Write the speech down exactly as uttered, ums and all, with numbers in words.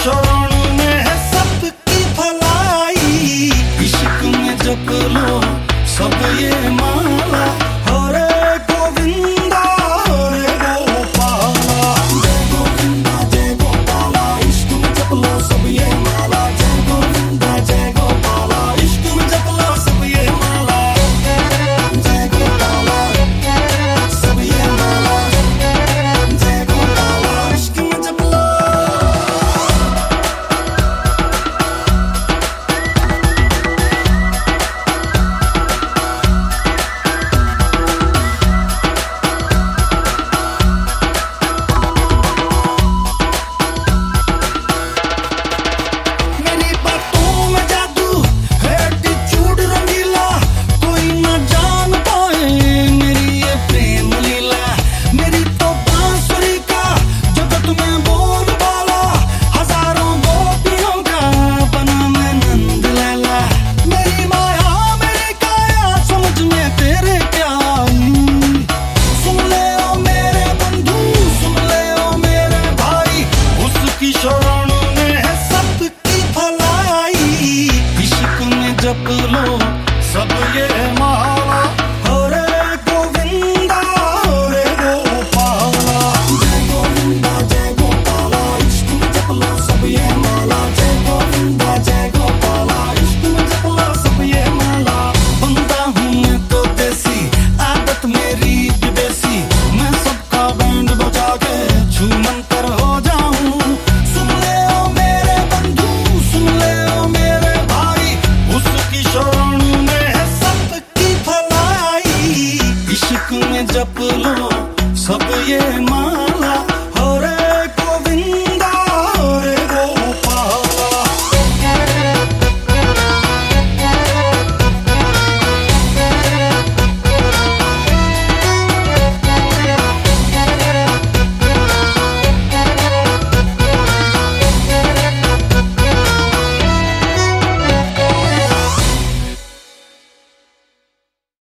शरण में है सबकी भलाई, इश्क में जप लो सब ये माला, हरे गोविंदा हरे गोपाला, जय गोविंदा जय गोपाला, इश्क में जप लो सब ये माला, जय गोविंदा जय गोपाला, इश्क में जप लो सब ये माला, जय गोपाला सब ये माला, जय गोपाला इश्क में जप लो। शरण में है सबकी भलाई, इश्क में जप लो सब ये माला, हरे गोविंदा हरे गोपाला, जय गोविंदा जय गोपाला, इश्क में जप लो सब ये माला, जय गोविंदा जय गोपाला, इश्क में जप लो सब ये माला। बंदा हूँ मैं तो देसी, आदत मेरी विदेशी, मैं सबका बैंड बजा के छू मंतर हो जाऊं, जप लो सब ये माँ।